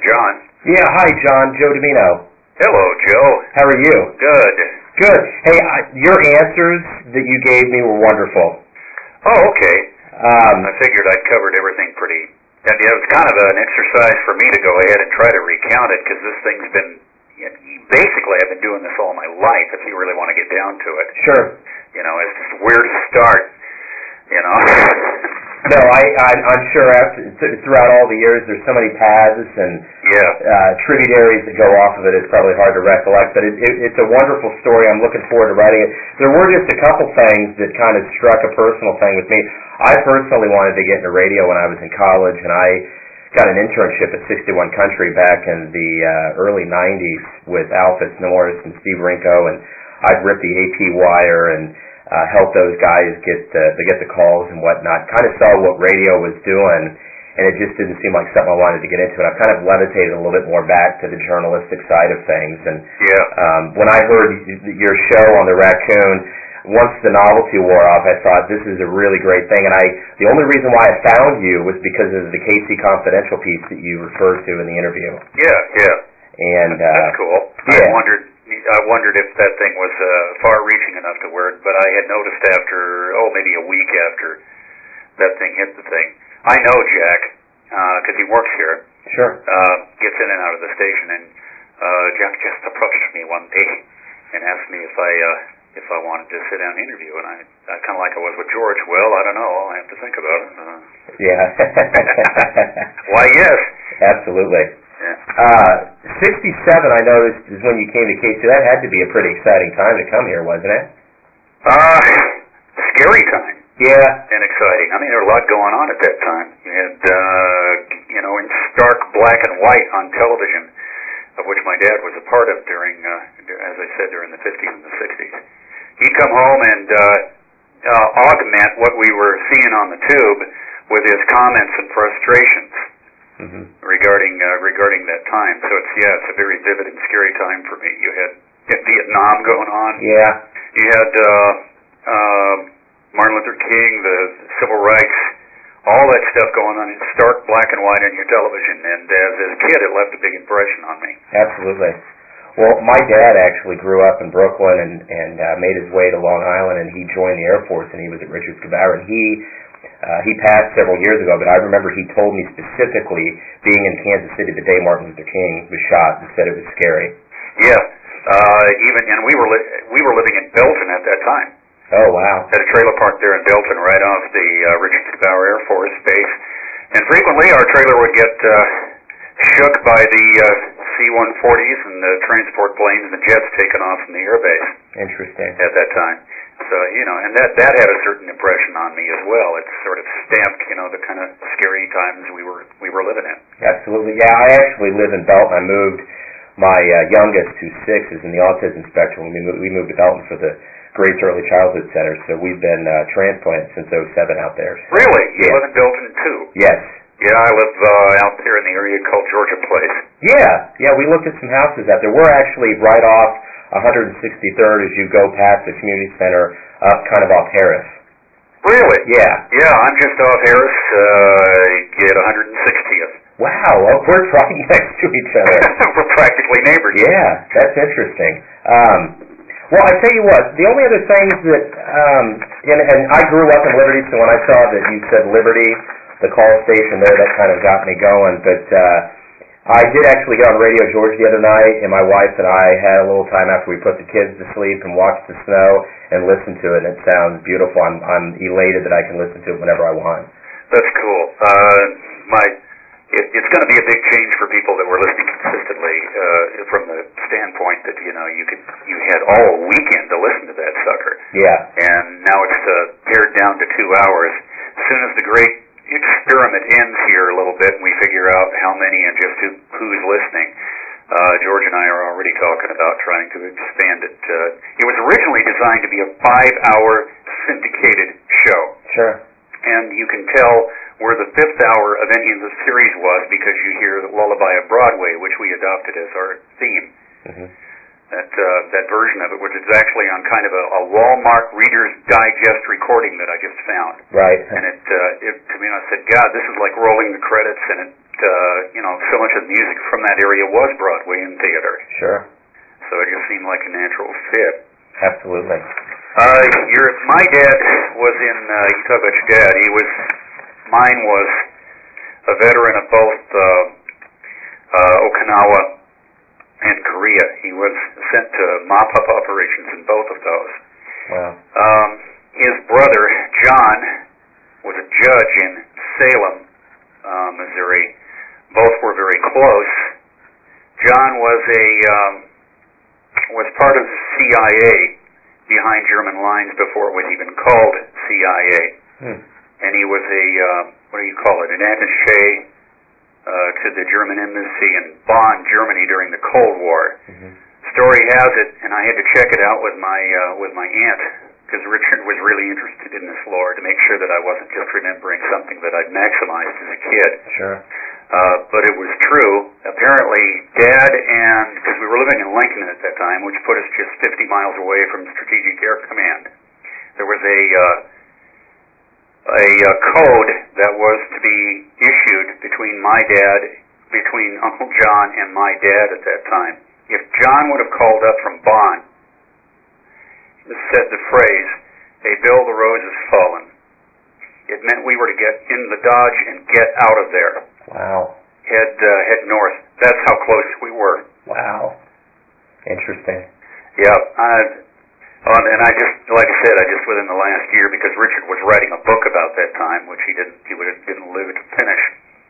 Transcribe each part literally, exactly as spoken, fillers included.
John. Yeah, hi, John. Joe Domino. Hello, Joe. How are you? Good. Good. Hey, uh, your answers that you gave me were wonderful. Oh, okay. Um, I figured I'd covered everything pretty... And yeah, it was kind of an exercise for me to go ahead and try to recount it, because this thing's been... You know, basically, I've been doing this all my life, if you really want to get down to it. Sure. You know, it's just where to start, you know. No, I, I, I'm sure after, th- throughout all the years, there's so many paths and yeah. uh, tributaries that go off of it, it's probably hard to recollect, but it, it, it's a wonderful story. I'm looking forward to writing it. There were just a couple things that kind of struck a personal thing with me. I personally wanted to get into radio when I was in college, and I got an internship at sixty-one Country back in the uh, early nineties with Al Fitznorris and Steve Rinko, and I'd rip the A P wire and Uh, help those guys get the, to get the calls and whatnot. Kind of saw what radio was doing, and it just didn't seem like something I wanted to get into. And I've kind of levitated a little bit more back to the journalistic side of things. And yeah. um, when I heard your show on the Raccoon, once the novelty wore off, I thought this is a really great thing. And I, the only reason why I found you was because of the K C Confidential piece that you referred to in the interview. Yeah, yeah. And uh, that's cool. Yeah. I wondered. I wondered if that thing was uh, far-reaching enough to where, but I had noticed after, oh, maybe a week after that thing hit the thing. I know Jack, because uh, he works here. Sure. Uh, gets in and out of the station, and uh, Jack just approached me one day and asked me if I uh, if I wanted to sit down and interview, and I, I kind of like I was with George. Well, I don't know. I'll have to think about it. Uh, yeah. Why, yes. Absolutely. Yeah. Uh, sixty-seven, I noticed, is when you came to K C. That had to be a pretty exciting time to come here, wasn't it? Uh, scary time. Yeah. And exciting. I mean, there was a lot going on at that time. You had, uh, you know, in stark black and white on television, of which my dad was a part of during, uh, as I said, during the fifties and the sixties. He'd come home and uh, uh, augment what we were seeing on the tube with his comments and frustrations. Mm-hmm. regarding uh, regarding that time. So it's yeah, it's a very vivid and scary time for me. You had, you had Vietnam going on. Yeah. You had uh, uh, Martin Luther King, the civil rights, all that stuff going on in stark black and white on your television. And as a kid, it left a big impression on me. Absolutely. Well, my dad actually grew up in Brooklyn and and uh, made his way to Long Island, and he joined the Air Force, and he was at Richards Gevaert, and he. Uh, he passed several years ago, but I remember he told me specifically being in Kansas City the day Martin Luther King was shot and said it was scary. Yeah, uh, even and we were li- we were living in Belton at that time. Oh wow! Had a trailer park there in Belton, right off the uh, Richards Gevaert Air Force Base, and frequently our trailer would get uh, shook by the uh, C one forties and the transport planes and the jets taken off from the airbase. Interesting. At that time. So, you know, and that that had a certain impression on me as well. It sort of stamped, you know, the kind of scary times we were we were living in. Absolutely. Yeah, I actually live in Belton. I moved my uh, youngest, who's six, is in the autism spectrum. We moved, we moved to Belton for the Grace Early Childhood Center, so we've been uh, transplanted since oh seven out there. So. Really? You yeah. live in Belton, too? Yes. Yeah, I live uh, out there in the area called Georgia Place. Yeah. Yeah, we looked at some houses out there. We're actually right off one hundred sixty-third as you go past the community center up kind of off Harris. Really? Yeah. Yeah, I'm just off Harris, uh, at one hundred sixtieth. Wow, well, we're right next to each other. We're practically neighbors. Yeah, that's interesting. Um, well, I tell you what, the only other things that, um, and, and I grew up in Liberty, so when I saw that you said Liberty, the call station there, that kind of got me going, but uh, I did actually get on Radio George the other night, and my wife and I had a little time after we put the kids to sleep and watched the snow and listened to it, and it sounds beautiful. I'm, I'm elated that I can listen to it whenever I want. That's cool. Uh, my, it, it's going to be a big change for people that were listening consistently uh, from the standpoint that, you know, you could you had all weekend to listen to that sucker. Yeah. And now it's uh, pared down to two hours. As soon as the great experiment ends here a little bit and we figure out how many and just who, who's listening, uh, George and I are already talking about trying to expand it. Uh, it was originally designed to be a five-hour syndicated show. Sure. And you can tell where the fifth hour of any of the series was because you hear the Lullaby of Broadway, which we adopted as our theme. Mm-hmm. That uh, that version of it, which is actually on kind of a, a Walmart Reader's Digest recording that I just found. Right. And it, uh, it to me, I said, God, this is like rolling the credits, and it uh, you know, so much of the music from that area was Broadway and theater. Sure. So it just seemed like a natural fit. Absolutely. Uh, your, my dad was in, uh, you talk about your dad, he was, mine was a veteran of both uh, uh, Okinawa and Korea. He was sent to mop-up operations in both of those. Wow. Um, his brother, John, was a judge in Salem, uh, Missouri. Both were very close. John was a um, was part of the C I A behind German lines before it was even called C I A. Hmm. And he was a, uh, what do you call it, an attaché uh, to the German embassy in Bonn, Germany during the Cold War. Mm-hmm. Story has it, and I had to check it out with my uh, with my aunt, because Richard was really interested in this lore to make sure that I wasn't just remembering something that I'd maximized as a kid. Sure. Uh, but it was true. Apparently, Dad and, because we were living in Lincoln at that time, which put us just fifty miles away from Strategic Air Command, there was a uh, a uh, code that was to be issued between my dad, between Uncle John and my dad at that time. If John would have called up from Bonn and said the phrase, "Hey, Bill, the rose has fallen," it meant we were to get in the Dodge and get out of there. Wow. Head uh, head north. That's how close we were. Wow. Interesting. Yeah. Uh, um, and I just, like I said, I just within the last year, because Richard was writing a book about that time, which he didn't, he would have, didn't live to finish,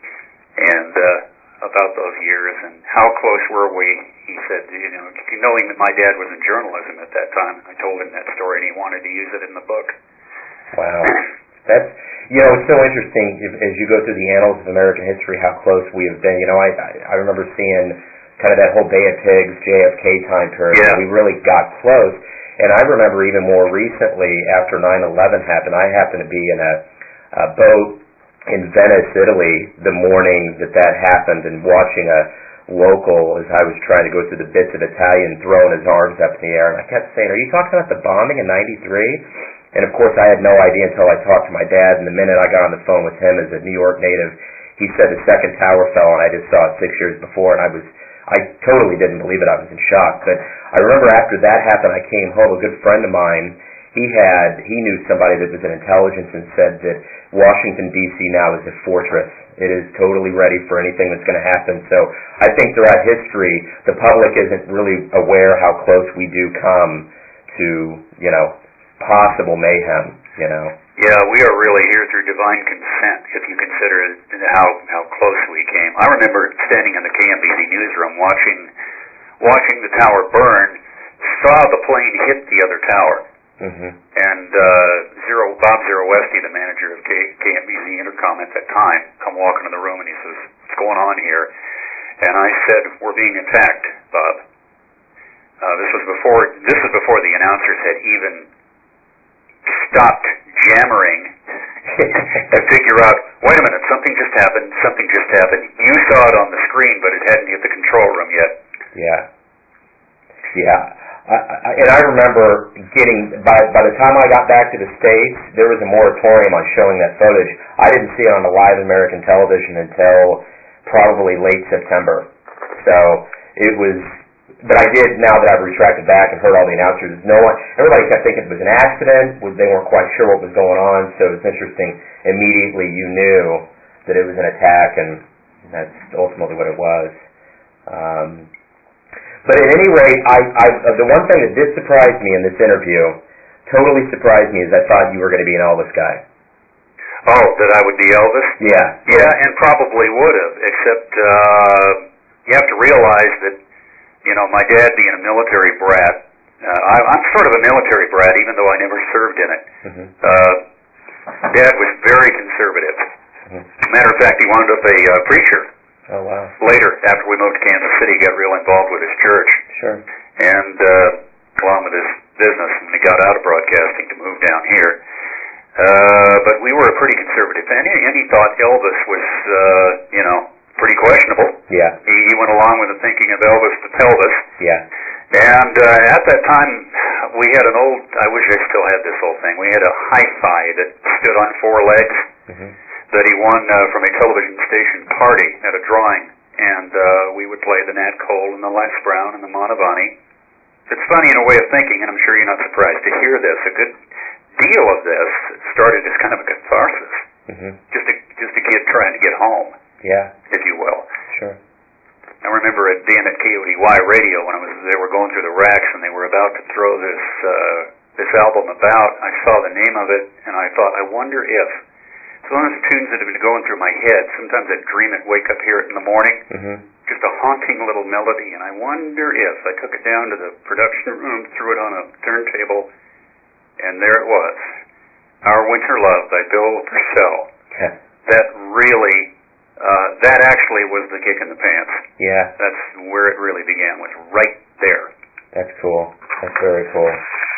and uh, about those years and how close were we. He said, you know, knowing that my dad was in journalism at that time, I told him that story, and he wanted to use it in the book. Wow. That's, you know, it's so interesting if, as you go through the annals of American history, how close we have been. You know, I I, I remember seeing kind of that whole Bay of Pigs, J F K time period. Yeah. Where we really got close. And I remember even more recently, after nine eleven happened, I happened to be in a, a boat in Venice, Italy, the morning that that happened, and watching a local, as I was trying to go through the bits of Italian, throwing his arms up in the air. And I kept saying, "Are you talking about the bombing in ninety-three? And of course, I had no idea until I talked to my dad. And the minute I got on the phone with him as a New York native, he said the second tower fell, and I just saw it six years before, and I was, I totally didn't believe it. I was in shock. But I remember after that happened, I came home. A good friend of mine, he had, he knew somebody that was in intelligence and said that Washington, D C now is a fortress. It is totally ready for anything that's going to happen. So I think throughout history, the public isn't really aware how close we do come to, you know, possible mayhem, you know. Yeah, we are really here through divine consent, if you consider how how close we came. I remember standing in the K M B Z newsroom watching watching the tower burn, saw the plane hit the other tower. Mm-hmm. And uh, Zero Bob Zero Westy, the manager of K, KMBZ Intercom at that time, come walking in the room and he says, "What's going on here?" And I said, "We're being attacked, Bob." Uh, this was before this was before the announcers had even stopped jammering to figure out, wait a minute, something just happened, something just happened. You saw it on the screen, but it hadn't hit the control room yet. Yeah. Yeah. I, I, and I remember getting, by by the time I got back to the States, there was a moratorium on showing that footage. I didn't see it on the live American television until probably late September. So it was, but I did, now that I've retracted back and heard all the announcers, no one, everybody kept thinking it was an accident, they weren't quite sure what was going on, so it's interesting, immediately you knew that it was an attack, and that's ultimately what it was. Um, but at any rate, I, I, the one thing that did surprise me in this interview, totally surprised me, is I thought you were going to be an Elvis guy. Oh, that I would be Elvis? Yeah. Yeah, and probably would have, except uh, you have to realize that, you know, my dad being a military brat, uh, I, I'm sort of a military brat, even though I never served in it. Mm-hmm. Uh, Dad was very conservative. Mm-hmm. Matter of fact, he wound up a uh, preacher. Oh, wow. Later, after we moved to Kansas City, he got real involved with his church. Sure. And uh, along with his business, and he got out of broadcasting to move down here. Uh, but we were a pretty conservative family, and he thought Elvis was, uh, you know, pretty questionable. Yeah. He, he went along with the thinking of Elvis the pelvis. Yeah. And uh, at that time, we had an old, I wish I still had this old thing, we had a hi-fi that stood on four legs. Mm-hmm. that he won uh, from a television station party at a drawing, and uh, we would play the Nat Cole and the Les Brown and the Mantovani. It's funny in a way of thinking, and I'm sure you're not surprised to hear this. A good deal of this started as kind of a catharsis, mm-hmm. just a just a kid trying to get home, yeah, if you will. Sure. I remember it being at K O D Y radio when I was they were going through the racks and they were about to throw this uh, this album about. I saw the name of it and I thought, I wonder if it's one of those tunes that have been going through my head. Sometimes I'd dream it, wake up, hear it in the morning. Mm-hmm. Just a haunting little melody, and I wonder if I took it down to the production room, threw it on a turntable, and there it was, Our Winter Love by Bill Purcell. Yeah. That really, uh, that actually was the kick in the pants. Yeah. That's where it really began, was right there. That's cool. That's very cool.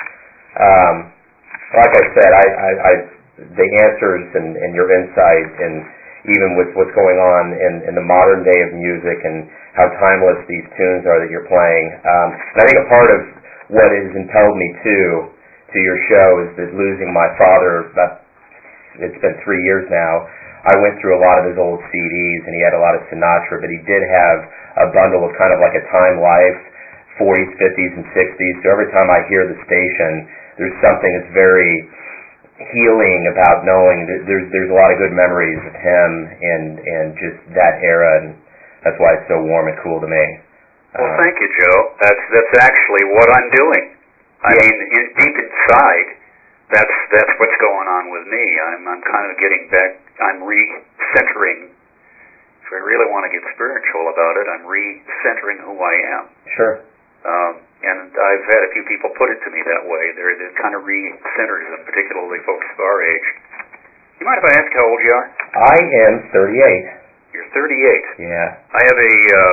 Um, like I said, I, I, I the answers and, and your insight, and even with what's going on in, in the modern day of music and how timeless these tunes are that you're playing. Um, and I think a part of what has impelled me to to your show is that losing my father, about, it's been three years now, I went through a lot of his old C Ds, and he had a lot of Sinatra, but he did have a bundle of kind of like a Time Life, forties, fifties, and sixties. So every time I hear the station, there's something that's very healing about knowing that there's there's a lot of good memories of him and and just that era, and that's why it's so warm and cool to me. Well, um, thank you, Joe. That's that's actually what I'm doing. I yeah. mean, in, deep inside, that's that's what's going on with me. I'm I'm kind of getting back. I'm re-centering. If I really want to get spiritual about it, I'm re-centering who I am. Sure. Um, and I've had a few people put it to me that way. They're, they're kind of re-centers them, particularly folks of our age. You mind if I ask how old you are? I am thirty-eight. You're thirty-eight. Yeah. I have a, uh,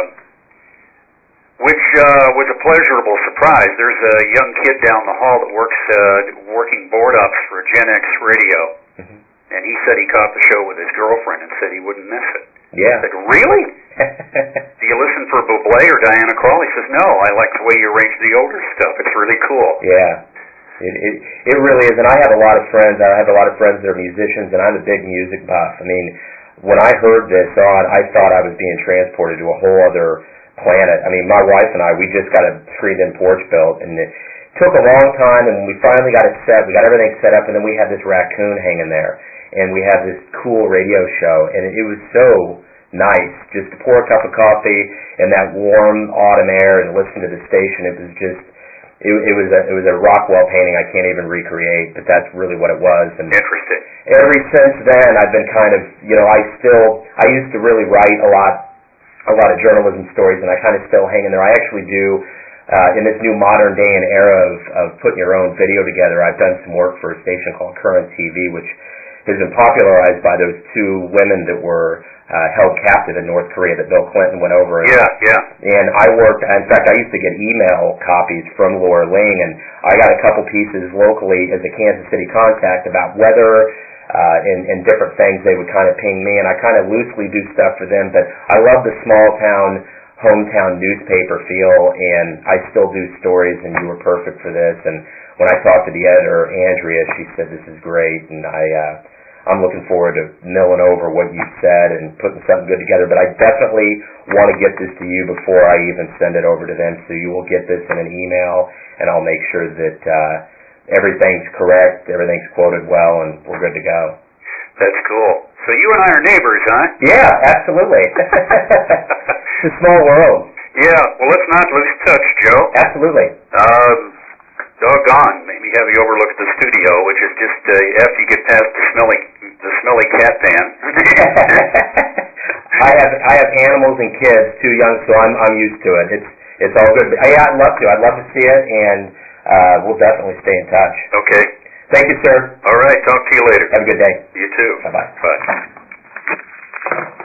which uh, was a pleasurable surprise. There's a young kid down the hall that works uh, working board ups for Gen X Radio, Mm-hmm. and he said he caught the show with his girlfriend and said he wouldn't miss it. Yeah. I said, really? Do you listen for Bublé or Diana Krall? He says, no, I like the way you arrange the older stuff. It's really cool. Yeah. It, it it really is, and I have a lot of friends. I have a lot of friends that are musicians, and I'm a big music buff. I mean, when I heard this on, I thought I was being transported to a whole other planet. I mean, my wife and I, we just got a screened-in porch built, and it took a long time, and when we finally got it set, we got everything set up, and then we had this raccoon hanging there, and we had this cool radio show, and it, it was so nice just to pour a cup of coffee in that warm autumn air and listen to the station. It was just, it, it was a it was a Rockwell painting I can't even recreate, but that's really what it was. And interesting. Ever since then, I've been kind of, you know, I still, I used to really write a lot, a lot of journalism stories, and I kind of still hang in there. I actually do, uh, in this new modern day and era of, of putting your own video together, I've done some work for a station called Current T V, which has been popularized by those two women that were uh, held captive in North Korea that Bill Clinton went over. And, yeah, yeah. And I worked, in fact, I used to get email copies from Laura Ling, and I got a couple pieces locally as a Kansas City contact about weather uh, and, and different things. They would kind of ping me, and I kind of loosely do stuff for them. But I love the small town, hometown newspaper feel, and I still do stories, and you were perfect for this. And when I talked to the editor, Andrea, she said, this is great, and I... Uh, I'm looking forward to milling over what you said and putting something good together. But I definitely want to get this to you before I even send it over to them. So you will get this in an email, and I'll make sure that uh, everything's correct, everything's quoted well, and we're good to go. That's cool. So you and I are neighbors, huh? Yeah, absolutely. It's a small world. Yeah. Well, let's not lose touch, Joe. Absolutely. Um... Doggone, maybe have you overlook the studio, which is just uh, after you get past the smelly, the smelly cat van. I have I have animals and kids, too young, so I'm I'm used to it. It's it's all good. Yeah, I'd love to. I'd love to see it, and uh, we'll definitely stay in touch. Okay. Thank you, sir. All right. Talk to you later. Have a good day. You too. Bye bye. Bye.